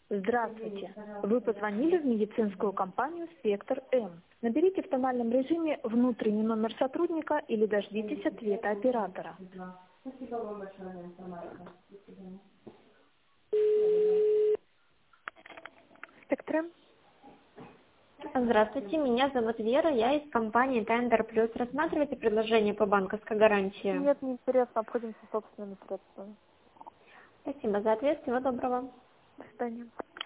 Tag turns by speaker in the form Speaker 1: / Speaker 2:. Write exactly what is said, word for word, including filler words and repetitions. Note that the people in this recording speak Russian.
Speaker 1: Здравствуйте. Вы позвонили в медицинскую компанию «Спектр М». Наберите в тональном режиме внутренний номер сотрудника или дождитесь ответа оператора.
Speaker 2: Спасибо вам большое за информацию. До свидания.
Speaker 1: «Спектр М».
Speaker 3: Здравствуйте, меня зовут Вера, я из компании Tender Plus. Рассматриваете предложение по банковской гарантии?
Speaker 4: Нет, не интересно, обходимся собственными средствами.
Speaker 3: Спасибо за ответ, всего доброго.
Speaker 4: До свидания.